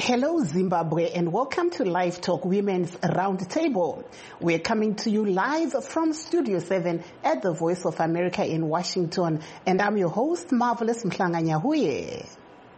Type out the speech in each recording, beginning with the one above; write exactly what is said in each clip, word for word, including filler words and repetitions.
Hello Zimbabwe and welcome to Live Talk Women's Roundtable. We're coming to you live from Studio seven at the Voice of America in Washington, and I'm your host, Marvelous Mhlanganyahuye.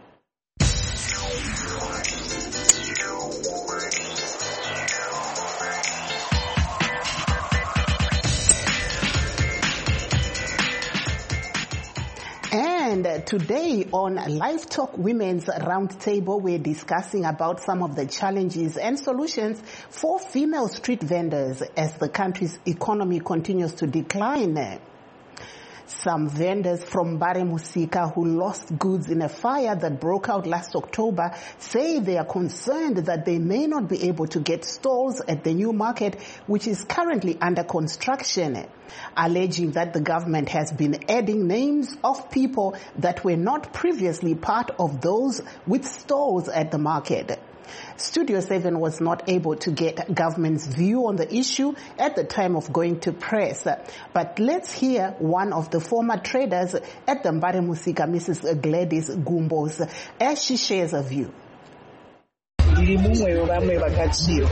And today on Live Talk Women's Roundtable, we're discussing about some of the challenges and solutions for female street vendors as the country's economy continues to decline. Some vendors from Baremusika who lost goods in a fire that broke out last October say they are concerned that they may not be able to get stalls at the new market, which is currently under construction, alleging that the government has been adding names of people that were not previously part of those with stalls at the market. Studio seven was not able to get government's view on the issue at the time of going to press. But let's hear one of the former traders at the Baremusika, Missus Gladys Gumbos, as she shares a view. Ndiri mumwe wevamwe vakachirwa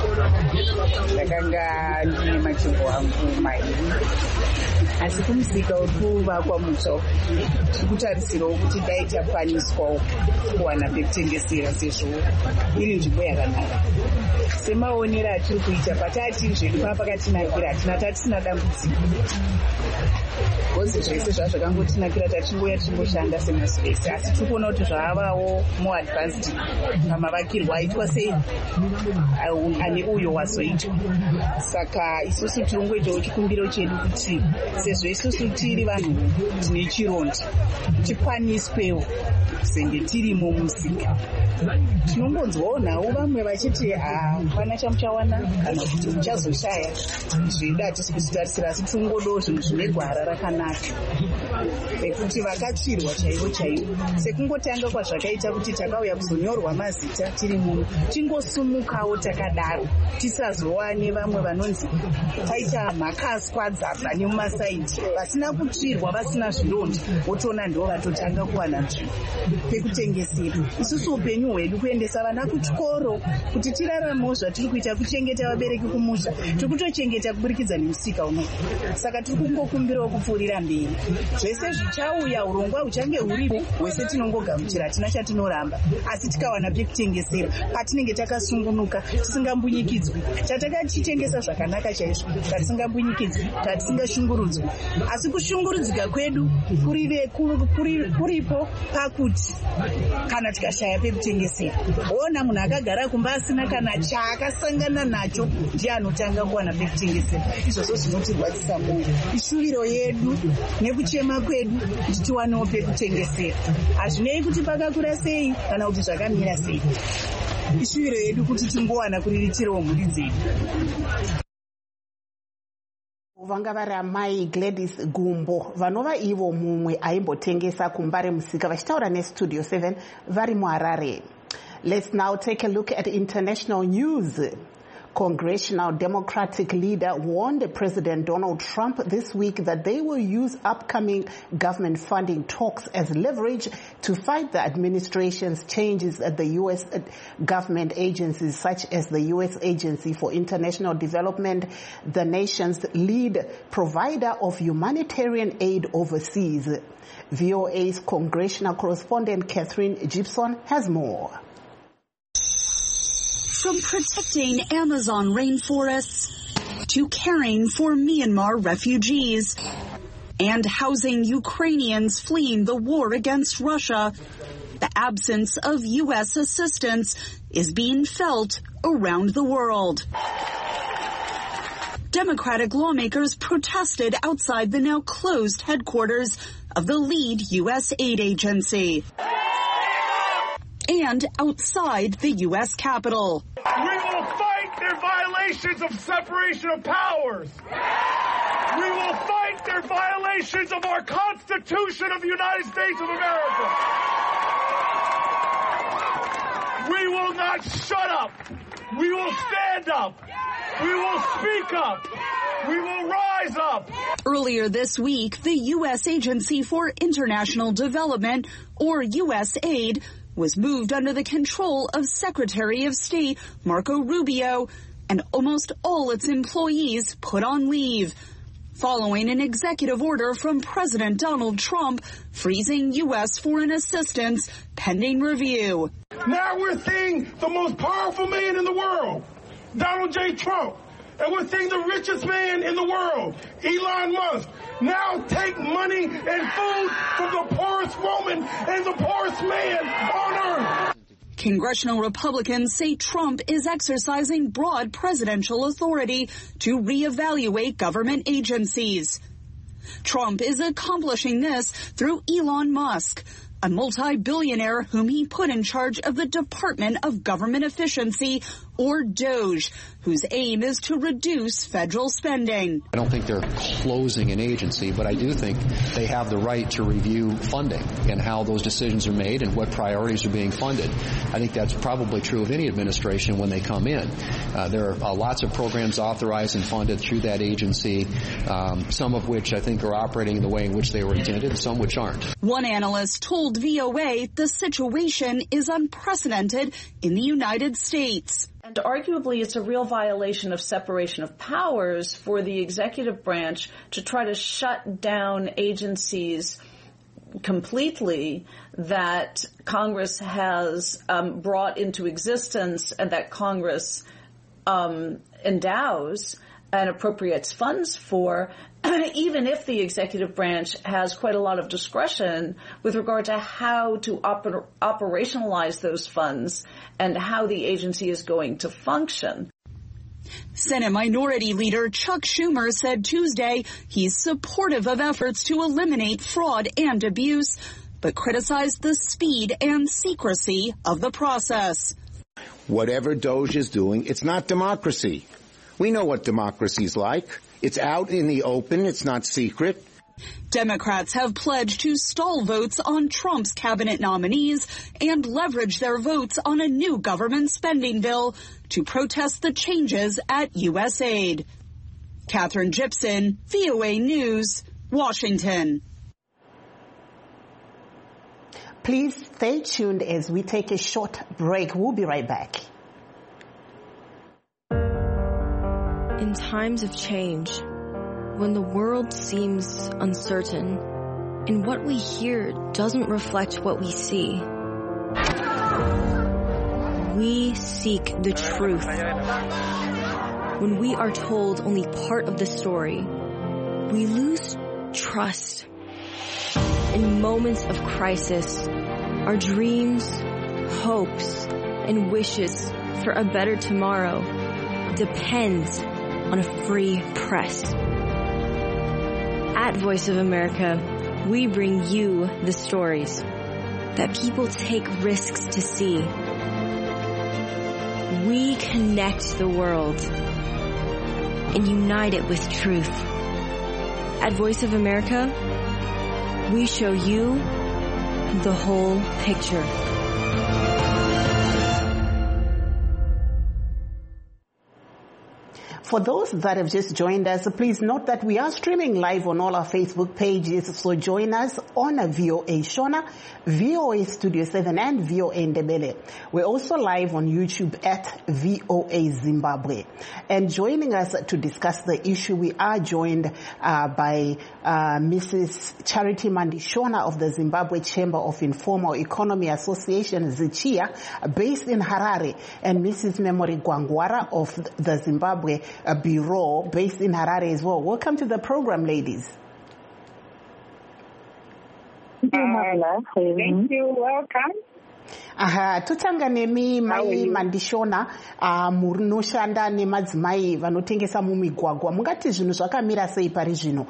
ndakanga ndine matimbo angu mairi asi kumusika uri kuvakwa mutsva tiri kutarisirawo kuti dai takwaniswawo kuwana pekutengesera sezvo iri nzvimbo yakanaka. Semaonero atiri kuita patatiri zvedu paa pakatinakira hatina tatisina dambudziko bhozi zvese zvazvakangotinakira tachingoya tichingoshanda semasipesi, asi tiri kuona kuti zvavawo more advanced pamavakirwa aitwa sei ane uyo wazoitwa. Saka isusu tirongoitawo chikumbiro chedu kuti sezvo isusu tiri vanhu tine chironda tikwaniswewo senge tirimo musika. Tinongonzwawo nawo vamwe vachiti hapana chamuchawana kana kuti muchazoshaya. Zvedu hatisi kuzvitarisira, asi tirongodawo zvinhu zvine gwara rakanaka ekuti vakachirwa chaivo chaivo. Sekungotanga kwazvakaita kuti takauya kuzonyorwa mazita tiri muno, tingosumukawo takadaro tisazowane vamwe vanonzi taita mhakaswa dzasa nemumasaidhi vasina kutsvirwa vasina zvironda, wotoona ndo vatotanga kuwana nzvimbo pekutengesera. Isusu upenyu hwedu kuendesa vana kuchikoro kuti tiraramewo zvatiri kuita, kuchengeta vabereki kumusha, tiri kutochengeta kuburikidza nemusika uno. Saka tiri kungokumbirawo kupfuurira mberi. Zvese zvichauya, urongwa huchange huripo, hwese tinongogamuchira, hatina chatinoramba. Asi tikawana pekutengesera patinenge takasungunuka, tisingambunyikidzwi, tatakachitengesa zvakanaka chaizvo, tatisingambunyikidzwi, tatisingashungurudzwi. Asi kushungurudzika kwedu kurive kuripo pakuti kana tikashaya pekutengesera, ona munhu akagara kumba asina kana chaakasangana nacho ndiye anotanga kuwana pekutengesera. Izvozvo zvinotirwadzisa mwoyo. Ishuviro yedu nekuchema kwedu kuti tiwanewo pekutengesera. Hazvinei kuti pakakura sei kana kuti zvakamira sei. Ishuviro yedu kuti tingowana kuriritirawo mhuri dzedu. Vanga vari amai Gladys Gumbo vanova ivo mumwe aimbotengesa kuMbaremusika vachitaura neStudio seven vari muHarare. Let's now take a look at international news. Congressional Democratic leader warned President Donald Trump this week that they will use upcoming government funding talks as leverage to fight the administration's changes at the U S government agencies such as the U S Agency for International Development, the nation's lead provider of humanitarian aid overseas. V O A's congressional correspondent Catherine Gibson has more. From protecting Amazon rainforests to caring for Myanmar refugees and housing Ukrainians fleeing the war against Russia, the absence of U S assistance is being felt around the world. Democratic lawmakers protested outside the now closed headquarters of the lead U S aid agency and outside the U S Capitol. We will fight their violations of separation of powers. We will fight their violations of our Constitution of the United States of America. We will not shut up. We will stand up. We will speak up. We will rise up. Earlier this week, the U S Agency for International Development, or U S A I D, was moved under the control of Secretary of State Marco Rubio, and almost all its employees put on leave, following an executive order from President Donald Trump freezing U S foreign assistance pending review. Now we're seeing the most powerful man in the world, Donald J. Trump, and we're seeing the richest man in the world, Elon Musk, now take money and food from the poorest woman and the poorest man on earth. Congressional Republicans say Trump is exercising broad presidential authority to reevaluate government agencies. Trump is accomplishing this through Elon Musk, a multi-billionaire whom he put in charge of the Department of Government Efficiency, or DOGE, whose aim is to reduce federal spending. I don't think they're closing an agency, but I do think they have the right to review funding and how those decisions are made and what priorities are being funded. I think that's probably true of any administration when they come in. Uh, there are uh, lots of programs authorized and funded through that agency, um, some of which I think are operating in the way in which they were intended, and some which aren't. One analyst told V O A the situation is unprecedented in the United States. And arguably, it's a real violation of separation of powers for the executive branch to try to shut down agencies completely that Congress has um, brought into existence and that Congress um, endows and appropriates funds for, even if the executive branch has quite a lot of discretion with regard to how to oper- operationalize those funds and how the agency is going to function. Senate Minority Leader Chuck Schumer said Tuesday he's supportive of efforts to eliminate fraud and abuse, but criticized the speed and secrecy of the process. Whatever DOGE is doing, it's not democracy. We know what democracy's like. It's out in the open. It's not secret. Democrats have pledged to stall votes on Trump's cabinet nominees and leverage their votes on a new government spending bill to protest the changes at U S aid. Catherine Gibson, V O A News, Washington. Please stay tuned as we take a short break. We'll be right back. In times of change, when the world seems uncertain and what we hear doesn't reflect what we see, we seek the truth. When we are told only part of the story, we lose trust. In moments of crisis, our dreams, hopes, and wishes for a better tomorrow depends on a free press. At Voice of America, we bring you the stories that people take risks to see. We connect the world and unite it with truth. At Voice of America, we show you the whole picture. For those that have just joined us, please note that we are streaming live on all our Facebook pages, so join us on V O A Shona, V O A Studio seven, and V O A Ndebele. We're also live on YouTube at V O A Zimbabwe. And joining us to discuss the issue, we are joined uh, by uh, Missus Charity Mandishona of the Zimbabwe Chamber of Informal Economy Association, ZICHIA, based in Harare, and Missus Memory Gwangwara of the Zimbabwe a bureau based in Harare as well. Welcome to the program, ladies. Thank you, Marla. Thank you. Welcome. Aha, tutanga nemi mai Mandishona uh, munoshanda nemadzimai vanotengesa mumigwagwa. Mungati zvinhu zvakamira sei pari zvino?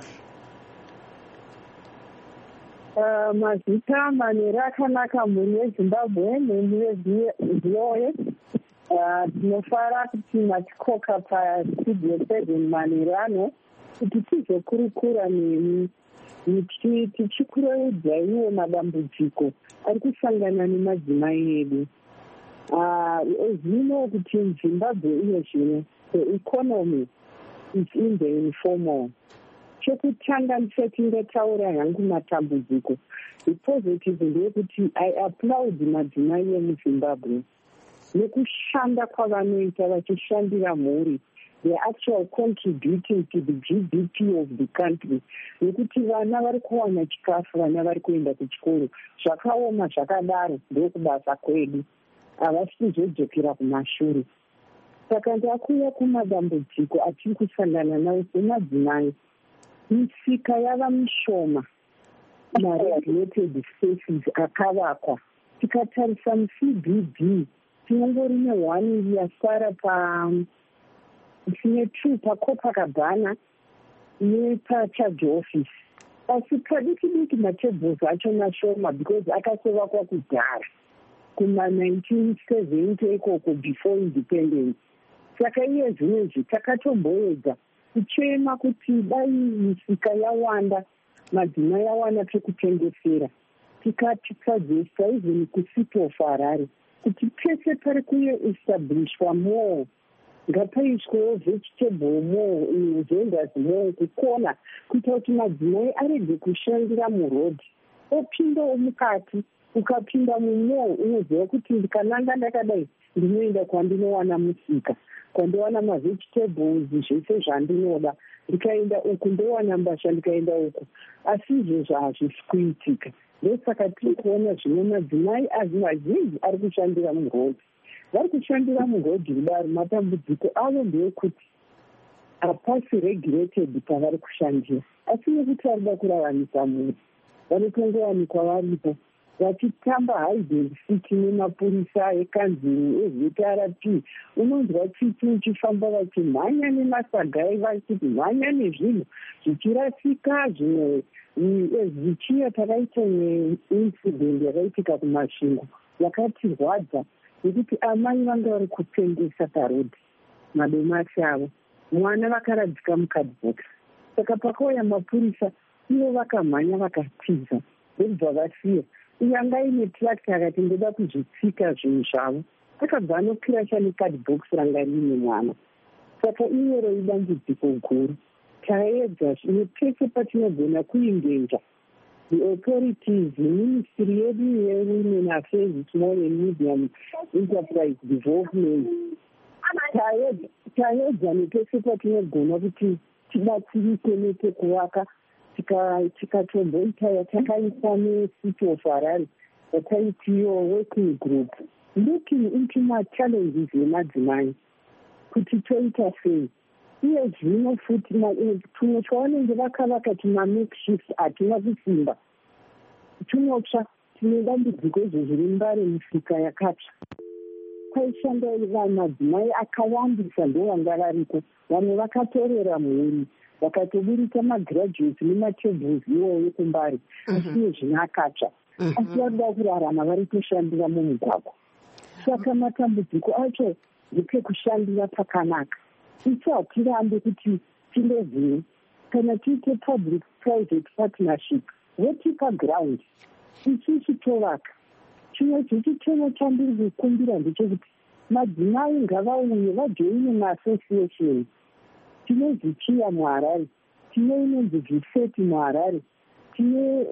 Uh, mazita manere akanaka mhuri yeZimbabwe nemhuri yeZimbabwe. Tinofara kuti matikoka pastudio seven manheru ano kuti tizokurukura nemi tichikuroedza iwo madambudziko ari kusangana nemadzimai edu. Zvino kuti muZimbabwe iye zvino the economy is in the informal. chekutanga ndisati ndataura hangu matambudziko, ipositive ndeyekuti I applaud madzimai emuZimbabwe nekushanda kwavanoita vachishandira mhuri. They are actually contributing to the G D P of the country. Nekuti vana vari kuwana chikafu, vana vari kuenda kuchikoro, zvakaoma zvakadaro ndokubasa kwedu, havasi kuzodzokera kumashure. Saka ndakuya kumadambudziko atiri kusangana nawo semadzimai. Misika yava mishoma, maregulated spaces akavakwa. Tikatarisa mu-C B D tinongori ne-one yasara pa tine two paCopacabana nepacharge office. Asi padiki diki matables acho mashoma because akasevakwa kudhara kuma-nineteen seventy ikoko before independence. Saka iye zvinezvi takatomboedza kuchema kuti dai misika yawanda, madzimai yawana pekutengesera. Tikatitsadzisa even kuCity of Harare kuti pese pari kuye establishwa more ngapaiswewo vegetable more, vendors more kukona kuita kuti madzimai arege kushandira murodhi, opindawo mukati. Ukapinda mumoo unoziva kuti ndikananga ndakadai ndinoenda kwandinowana musika, kwandowana mavegetables zvese zvandinoda, ndikaenda uku ndowana mbasha, ndikaenda uku. Asi izvozvo hazvisi kuitika. Ndosaka tiri kuona zvimwe madzimai azhinji ari kushandira murodhi. Vari kushandira murodhi kudaro, matambudziko avo ndeyekuti hapasi regulated pavari kushandira, asi nekuti vari kuda kuraramisa mhuri, vanotongowanikwa varipo vachitamba hide and seek nemapurisa ekanzini ezV T R P. Unonzwa tsitsi uchifamba vachimhanya nemasagai, vachiti mhanya nezvinhu zvichirasika, zvimwe zvichiya. Takaita neincident yakaitika kumasvingo yakatirwadza nekuti amai vanga vari kutengesa parodhi madomasi avo, mwana vakaradzika mukadhibhokisi. Saka pakauya mapurisa, ivo vakamhanya vakatiza ndobva vasiya. Uye anga ine tractor akati ndoda kuzvitsika zvinhu zvavo, akabva anokirasha nekadhibhokisi ranga riine mwana. Saka iyero idambudziko guru. Taedza zvimwe pese patinogona kuingenja the authorities, ministry yedu yewomen affairs, small and medium enterprise development, taedza nepese patinogona kuti tibatsirike nepekuvaka. Tikatomboita yatakaisa neCity of Harare, yataitiyo working group looking into ma-challenges emadzimai kuti toita sei. Iye zvino futi tumwe twavanenge vakavaka tuma-makeshift hatina kusimba, tunotsva, tine dambudziko izvo zviri mbare misika yakatsva. Kwaishanda madzimai akawandisa ndovanga variko, vamwe vakatorera mhuri vakatoburika magraduates nematables iwoyo kumbari, asiye zvino akatsva, asi varuda kurarama vari kushandira mumugwagwa. Saka matambudziko acho ndepekushandira pakanaka. Isu hatirambe kuti tindozive kana tiite public private partnership votipa ground, isusu tovaka. Chimwe chechitemo chandiri kukumbira ndechekuti madzimai ngavauye vajoine maassociation. Tine zvichiya muHarare, tine inonzi zviseti muHarare, tine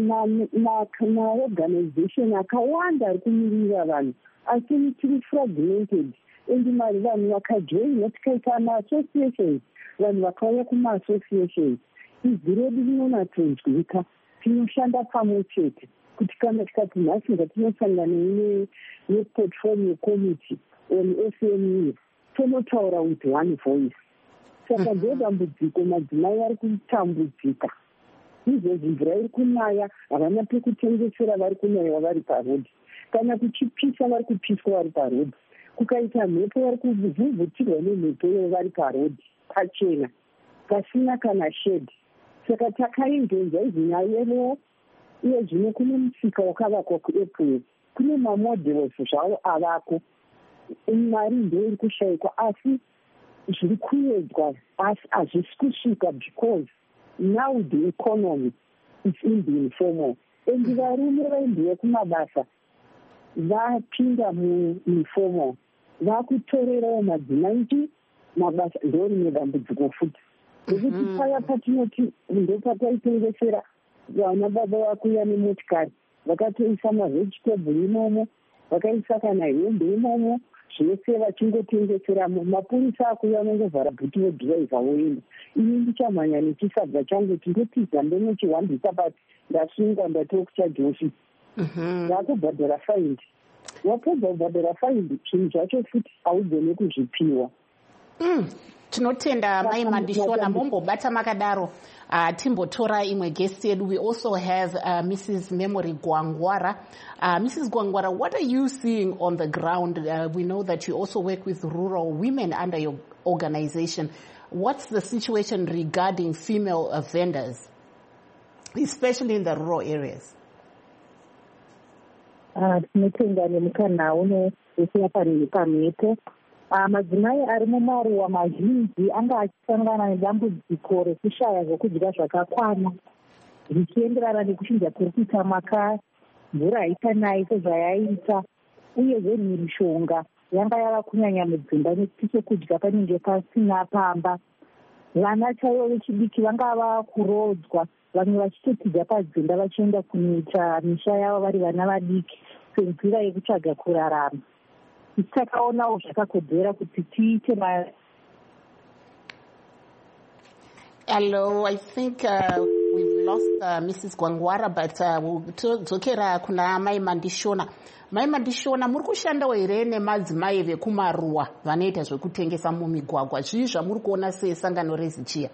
maorganization akawanda ari kumirira vanhu, asi tiri fragmented. Endi mari vanhu vakajoina, tikaita maassociations, vanhu vakauya kumaassociations, izwi redu rinonatonzwika, tinoshanda pamwe chete kuti kana tikati nhasi ngatinosangana neportfolio committee on S M E, tonotaura with one voice. Saka ndedambudziko madzimai ari kutambudzika. Izvozvi mvura iri kunaya, havana pekutengesera, vari kunaiwa vari parodhi. Kana kuchipisa vari kupiswa vari parodhi. Kukaita mhepo vari kuvhuvhutirwa nemhepo iyo vari parodhi pachena pasina kana shedi. Saka takaingenza izvi nayevo. Iye zvino kune musika wakavakwa kuApril, kune mamodels zvavo avako, mari ndoiri kushayikwa, asi zviri kuedzwa, asi hazvisi kusvika because now the economy is in the informal. And varume vaendiwe kumabasa vapinda muinformal, vakutorerawo madzimai mabasa, ndo rimwe dambudziko futi. Ngekuti paya patinoti ndopataitengesera vana baba vakuya nemotikari vakatoisa mavhejitebhuri imomo, vakaisa kana hembe imomo, zvese vachingotengeseramo. Mapurisa akuya anongovhara bhuti vedhiraivha voenda. Ini ndichamhanya nechisadza changu ndindotiza ndonochihambisa bati ndasungwa ndatokuchajofi. Ndakubhadhara faindi. Wapedza kubhadhara faindi, zvinhu zvacho futi haugone kuzvipiwa. Tinotenda mai Mandishona mombobata makadaro. Uh, timbotora imwe guest yedu. We also have uh, Missus Memory Gwangwara. Uh, Missus Gwangwara, what are you seeing on the ground? Uh, we know that you also work with rural women under your organization. What's the situation regarding female uh, vendors, especially in the rural areas? Tinotenda nemukana uno usina panini pamhepo. Madzimai ari mumaruwa mazhinji anga achisangana nedambudziko rekushaya zvokudya zvakakwana zvichienderana nekuchinja kuri kuita maka, mvura haitanayi sezvayaita, uyezve mhirishonga yanga yava kunyanya mudzimba nekuti chokudya panenge pasina pamba. Vana chaivo vechidiki vanga vava kurodzwa, vamwe vachitotidza padzimba vachienda kunoita misha yavo vari vana vadiki senzira yekutsvaga kurarama. Takaonawo zvakakodzera kuti tiite ma. Hello, I think uh, we've lost uh, Missus Gwangwara, but uh, we'll dzokera kuna mai Mandishona. Mai Mandishona, muri kushandawo here nemadzimai vekumaruwa vanoita zvekutengesa mumigwagwa? Zvii zvamuri kuona sesangano reZichia?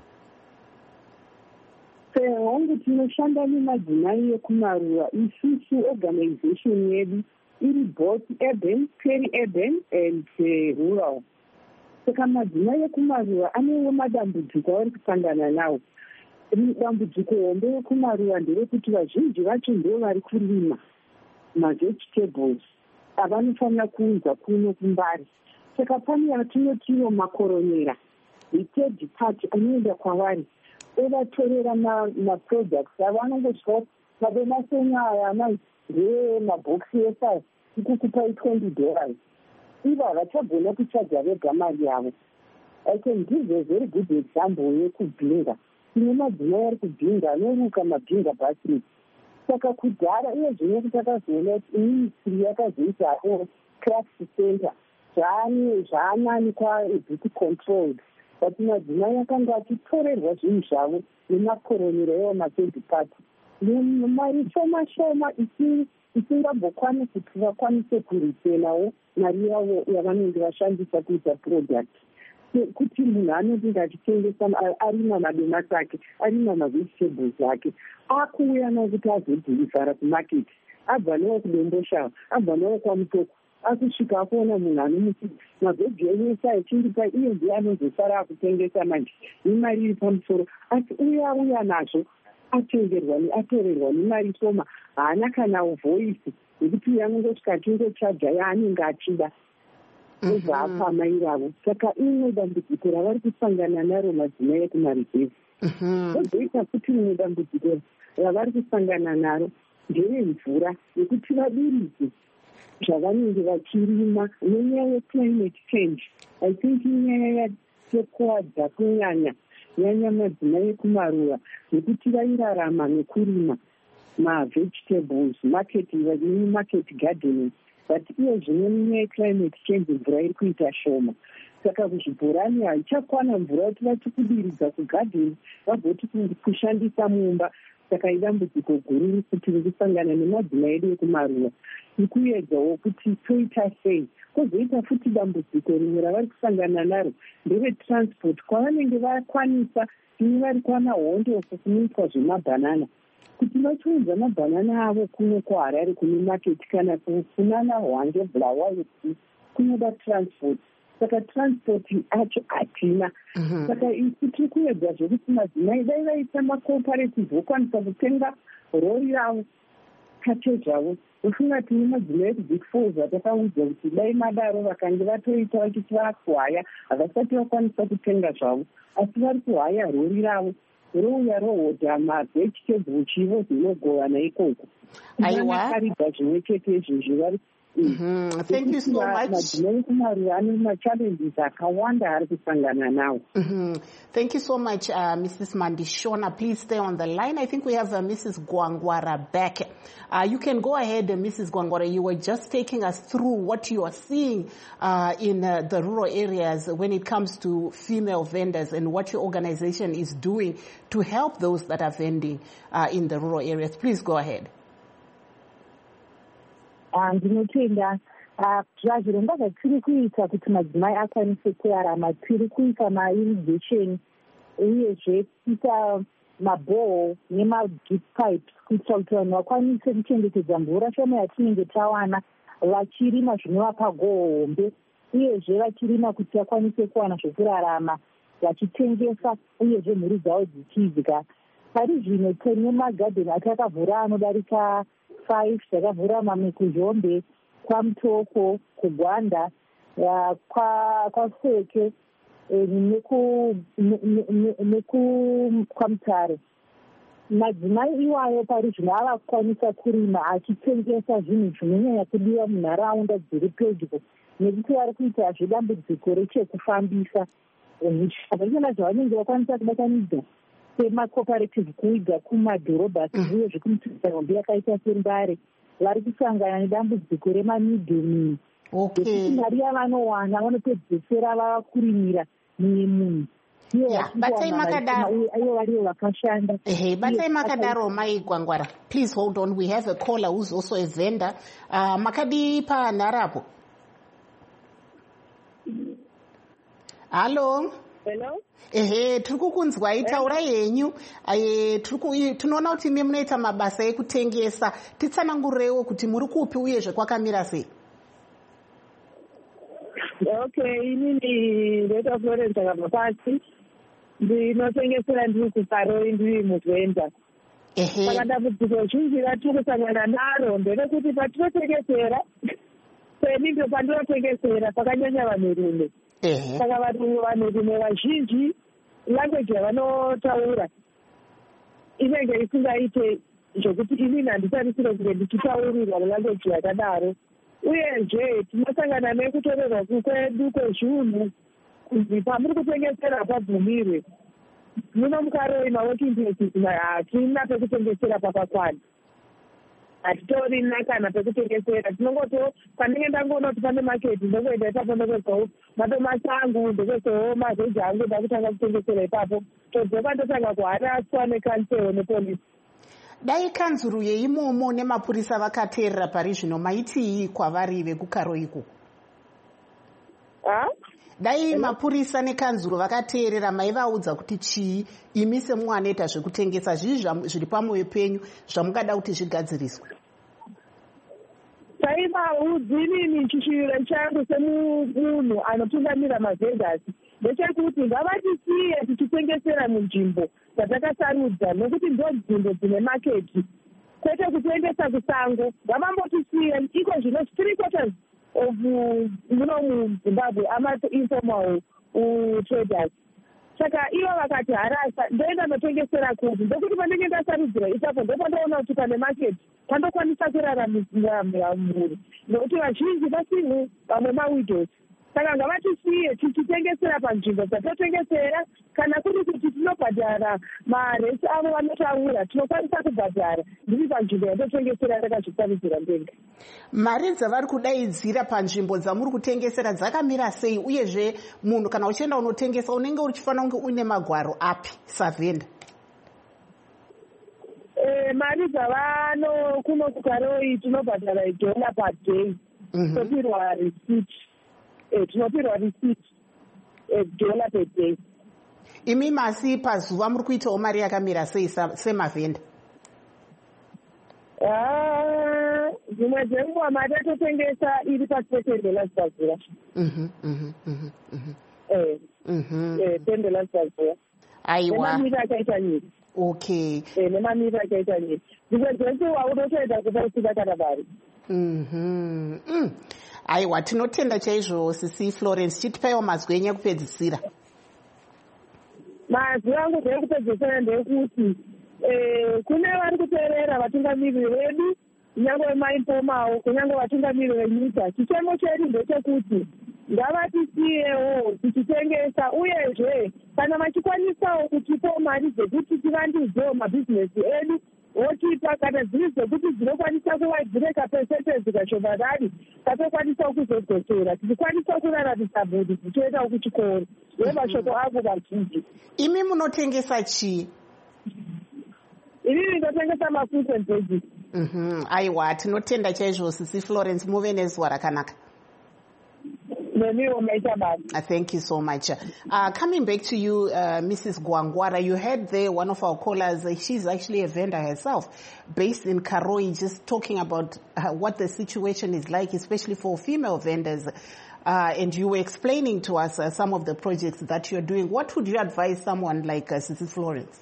Hongu tinoshanda nemadzimai ekumaruwa. Isusu organization yedu iri both urban, peri-urban and uh, rural. Saka madzimai ekumaruwa anewo madambudziko avari kusangana nawo. Dambudziko hombe rekumaruwa nderekuti vazhinji vacho ndo vari kurima mavegetables avanofanira kuunza kuno kumbari. Saka pane atinotiwo makoronera, the third party anoenda kwavari ovatorera maproducts avanongosvika mabemasenya aya amai ndemabhokisi esai ikukupai twenty dollars. Ivo havachagona kuchaja vega mari yavo. I can give a very good example yekubhinga. Tine madzimai ari kubhinga anoruka mabhinga basket. Saka kudhara iye zvino kuti takazoona kuti ministry yakazoitawo craft center zvaanani kwaebit controlled, but madzimai akanga achitorerwa zvinhu zvavo nemakoronero ewo mathird party mari shoma shoma isingambokwanisi kuti vakwanise kuripenawo mari yavo yavanenge vashandisa kuita product. Kuti munhu anoti achitengesa arima madomasi ake, arima mavegetables ake, akuuya nawo kuti azodhirivhara kumaketi, abva nawo kudomboshava, abva nawo kwamutoko, akusvika akuona munhu anomuti mavhegi enyesa echindipa iye ndiye anozosara akutengesa manje nemari iri pamusoro, asi uya uya nazvo atengerwa atorerwa nemari shoma, haana kana voisi yekuti uya anongosvika achingochaja yaanenge achida obva apa mai vavo. Saka imwe dambudziko ravari kusangana naro madzimai ekumaruzevha. Ozoita kuti rimwe dambudziko ravari kusangana naro nderemvura yekuti vaduridze zvavanenge vachirima nenyaya yeclimate change. I think inyaya yekuwadza kunyanya nyanya madzimai ekumaruwa nekuti vairarama nekurima mavegetables market market gardening, but iye zvino nyaya yeclimate change mvura iri kuita shoma. Saka kuzvibhorani haichakwana mvura kuti vati kudiridza kugadheni vagoti kushandisa mumba. Saka idambudziko guru riri kuti riri kusangana nemadzimai edu ekumaruwa ikuedzawo kuti toita sei. Kozoita futi dambudziko rimwe ravari kusangana naro nderetransport kwavanenge vakwanisa ini vari kwana hondofu kunoitwa zvemabhanana kuti vachiunza mabhanana avo kuno kuharare kune maketi kana kufunana hwange bulawayo kunoda transport. Saka transport acho hatina. Saka isi tiri kuedza zvekuti madzimai dai vaita macooperative vokwanisa kutenga rori ravo kache zvavo. Ufunga tine madzimai ekubig falls atakaudza kuti dai madaro vakange vatoita vachiti vakuhaya havasati vakwanisa kutenga zvavo, asi vari kuhaya rori ravo rouya rohodha mavegetables chivo zvinogovana ikoko. Aiwa karibva zvimwe chete izvozvo vari Mm-hmm. Thank you so much. Mm-hmm. Thank you so much, uh, Missus Mandishona. Please stay on the line. I think we have uh, Missus Gwangwara back. Uh, you can go ahead, uh, Missus Gwangwara. You were just taking us through what you are seeing uh, in uh, the rural areas when it comes to female vendors and what your organization is doing to help those that are vending uh, in the rural areas. Please go ahead. ndinotenda zvirongwa zvatiri kuita kuti madzimai akwanise kurarama tiri kuita mairrigation uyezve kuita maboho nemadrip pipes kuitira kuti vanhu vakwanise kuchengetedza mvura shoma yatinenge tawana vachirima zvinovapa goho hombe uyezve vachirima kuti vakwanise kuwana zvekurarama vachitengesa uyezve mhuri dzavo dzichidya. Pari zvino tine magadheni atakavhura anodarika five takavhura mamwe kuzhombe, kwamutoko, kugwanda, kwaseke nekwamutare. Madzimai iwayo pari zvino ava kukwanisa kurima achitengesa zvinhu zvinonyanya kudiwa munharaunda dziri pedyo nekuti vari kuita zvedambudziko rechekufambisa zvishana zvavanenge vakwanisa kubatanidza semacooperative kuiga kumadhorobha uye zvekumutsisa hombe yakaita sembare vari kusangana nedambudziko remamidhomini ekuti mari yavanowana vanopedzesera vava kurimira mumwe munhu batai makadaro aivo varivo vakashanda. Batai makadaro mai Gwangwara, please hold on, we have a caller who's also a vendor. uh, makadi panharapo. Hello. Hello. Ehe, tiri kukunzwai, taurai henyu. Tinoona kuti imi munoita mabasa ekutengesa. Titsanangureiwo kuti muri kupi uyezve kwakamira sei? Okay, inini ndinoita Florence akabva pasi. Ndinotengesera ndiri kuparoi ndiri muvenda. Saka dambudziko zhinji ratiri kusangana naro nderekuti patinotengesera seni ndo pandinotengesera pakanyanya vanhurume. Saka vanhurume vazhinji language yavanotaura inenge isingaite zvokuti inini handitarisire kunge ndichitaurirwa language yakadaro. Uyezve tinosangana nekutorerwa kwedu kwezvinhu kuti pamuri kutengesera pabvumirwe. Muno mukaroi maworking places hatina pekutengesera pakakwana. Hatitorina kana pekutengesera. Tinongoto pandinenge ndangoona kuti pane maketi ndongoenda ipapo ndokwedzawo matomasi angu ndokwedzawo mazeji angu ndakutanga kutengesera ipapo. Todzoka ndotanga kuharaswa nekansero nepolisi. Dai kanzuru yeimomo nemapurisa vakateerera pari zvino maitii kwavari vekukaro iko? Dai mapurisa nekanzuru vakateerera maivaudza kuti chii imi semwanoita zvekutengesa zvizvi zviri pamwoyo penyu zvamungada kuti zvigadziriswe? Taivaudzi inini chishuviro changu semunhu anotungamira mavhegasi ndechekuti ngavatisiye tichitengesera munzvimbo dzatakasarudza nokuti ndo nzvimbo dzine maketi, kwete kutengesa kusango. Ngavambotisiye iko zvino three quarters of muno muZimbabwe ama-informal traders. Saka ivo vakati harasa ndoenda ndotengesera kuti ndokuti pandenge ndasarudzira ipapo ndopandaona kuti pane maketi pandokwanisa kuraramira mhuri nokuti vazhinji vasinhu vamwe mawidows. Saka ngavatisiye tichitengesera panzvimbo dzatotengesera, kana kuri kuti tinobhadhara maresi avo vanotaura tinokwanisa kubhadhara ndiri panzvimbo yatotengesera takazvisarudzira ndenga. Mari dzavari kudaidzira panzvimbo dzamuri kutengesera dzakamira sei? Uyezve munhu kana uchienda unotengesa unenge uchifanira kunge une magwaro api savenda? Eh, mari dzavano kuno kukaroi tinobhadhara idhola per day. Topirwa receipt. Eh, tinopirwa receipt dollar per day. Imi masi pazuva muri kuitawo mari yakamira sei semavenda? Ah, dzimwe dzenguva mari yatotengesa iri pasi pe ten dollars pazuva. Mhm, mhm, mhm, mhm. Eh, eh, ten dollars pazuva. Aiwa. Nemamiri akaita nyiri. Okay. Eh, nemamiri akaita nyiri. Dzimwe dzenguva unotoenda kupausika kana vari. Mhm. Mm. Aiwa, tinotenda chaizvo sisi Florence. Chitipaiwo mazwi enyu ekupedzisira. Mazwi angu ekupedzisira ndekuti eh, kune vari kuteerera vatungamiri vedu nyangwe maipomawo kunyange vatungamiri venyika. Chichemo chedu ndechekuti ngavatisiyewo tichitengesa, uyezve kana vachikwanisawo kutipawo mari dzekuti tivandudzewo mabhizinesi edu votipa, kana dziri dzekuti dzinokwanisa kuvadzire kapesenteji kashomanani katokwanisawo kuzodzosera, tichikwanisawo kuraramisa mhuri dzichiendawo kuchikoro. Ndo mashoko angu mazhinji. Imi munotengesa chii? Inini ndotengesa mafruits and veggies. Mhm. Aiwa, tinotenda chaizvo Sisi Florence, muve nezuva rakanaka. Uh, thank you so much. Uh, coming back to you, uh, Missus Gwangwara, you heard there one of our callers, uh, she's actually a vendor herself, based in Karoi, just talking about uh, what the situation is like, especially for female vendors. Uh, and you were explaining to us uh, some of the projects that you're doing. What would you advise someone like uh, Sisi Florence?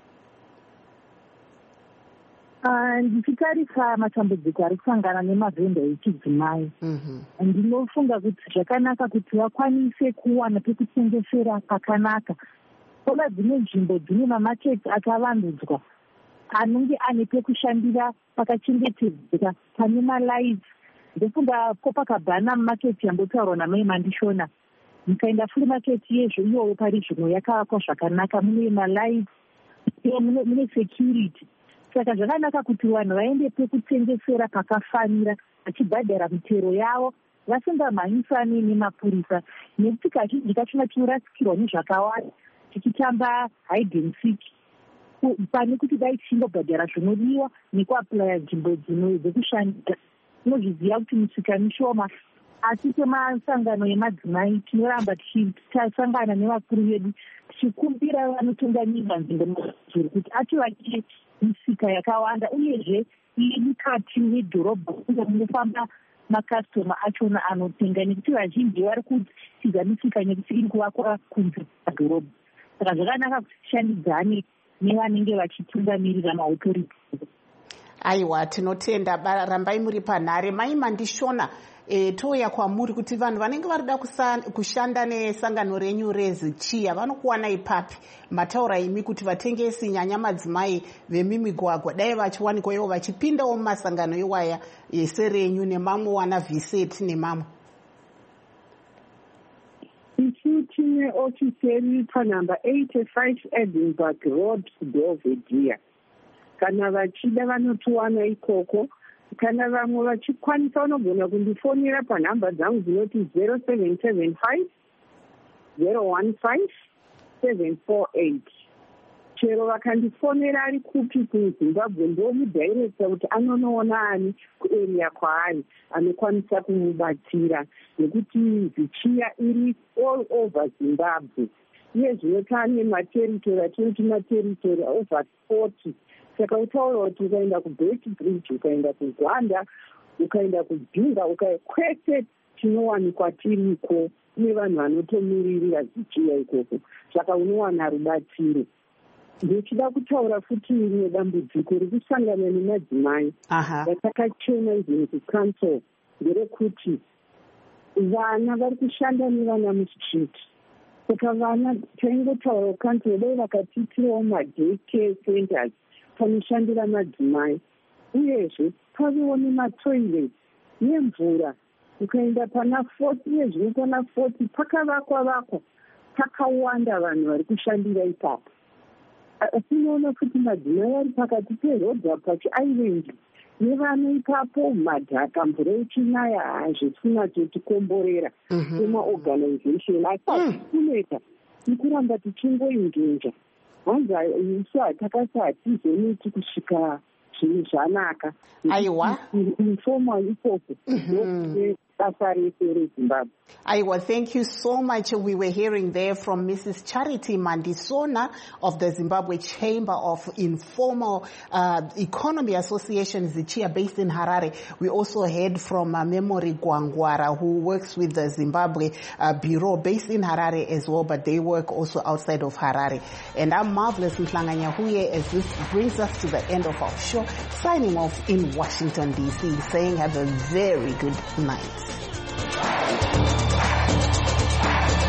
ndichitarisa matambudziko ari kusangana nemavhenda echidzimai, ndinofunga kuti zvakanaka kuti vakwanise kuwana pekutengesera pakanaka. Kona dzimwe nzvimbo dzine mamaketi akavandudzwa anenge ane pekushandira pakachengetedzeka pane malaiti. Ndofunga Copacabana maketi yambotaurwa namai Mandishona, mukaenda free market yezvo iyoyo pari zvino yakavakwa zvakanaka, mune malaiti, mune security. Saka zvakanaka kuti vanhu vaende pekutengesera pakafanira, vachibhadhara mitero yavo vasingamhanyisani nemapurisa, nekuti kazhinji kachona tinorasikirwa nezvakawanda tichitamba hide and seek, pane kuti dai tichingobhadhara zvinodiwa nekuaplaya nzvimbo dzino dzekushandira. Tinozviziva kuti misika mishoma, asi semasangano emadzimai tinoramba tichasangana nevakuru vedu tichikumbira vanotungamira nzvimbo mazuri kuti ativakire misika yakawanda, uyezve iri mukati medhorobha uye munofamba makastoma achona anotenga, nekuti vazhinji vari kutiza misika nekuti iri kuvakwa kunze kwadhorobha. Saka zvakanaka kuti tishandidzane nevanenge vachitungamirira maauthority. Aiwa, tinotenda, rambai muri panhare. Mai Mandishona, e, touya kwamuri kuti vanhu vanenge varida kushanda nesangano renyu reZichia vanokuwana ipapi. Mataura imi kuti vatengesi nyanya madzimai vemimigwagwa dai vachiwanikwa ivo vachipindawo mumasangano iwaya serenyu nemamwe wana Viset nemamwe. Isu tine ofiseri panumber eighty-five Edinburgh Road, Belvedere. Kana vachida vanotuwana ikoko, kana vamwe vachikwanisa vanogona kundifonera panhamba dzangu dzinoti zero seven seven five zero one five seven four eight. Chero vakandifonera ari kupi kuZimbabwe ndomudirector kuti anonoona ani kuarea kwaari anokwanisa kumubatsira, nekuti Zichia iri all over Zimbabwe. Iye zvino tane materitory atinoti materitory over forty. Saka utaura kuti ukaenda kuBet Bridge, ukaenda kuGwanda, ukaenda kuDhinga, ukakwese tinowanikwa tiriko nevanhu vanotomiririra Zichia ikoko. Saka unowana rubatsiro. Ndichida kutaura futi rimwe dambudziko rikusangana nemadzimai ratakachena izini kuCouncil nderekuti vana vari kushanda nevana mustreet. Saka vana taingotaura kuCouncil dai vakatitirawo madaycare centers panoshandira madzimai, uyezve pavewo nematoilet nemvura. Ukaenda pana forty uyezve pana forty pakavakwa vakwa pakawanda vanhu vari kushandira ipapo. Tinoona kuti madzimai ari pakati perodha pachiisland nevana ipapo madhaka, mvura ichinaya hazvisina totikomborera semaorganization. Asi kuneta nikuramba tichingoingenja hanzi isu hatakasa hatizoneti kusvika zvinhu zvanaka. Aiwa, informal ikoko basa rese reZimbabwe. Aiwa, thank you so much. We were hearing there from Missus Charity Mandishona of the Zimbabwe Chamber of Informal uh, Economy Association, Zichia, based in Harare. We also heard from uh, Memory Gwangwara, who works with the Zimbabwe uh, Bureau, based in Harare as well, but they work also outside of Harare. And I'm Marvelous Mhlanganya Huye, as this brings us to the end of our show, signing off in Washington, D C, saying have a very good night.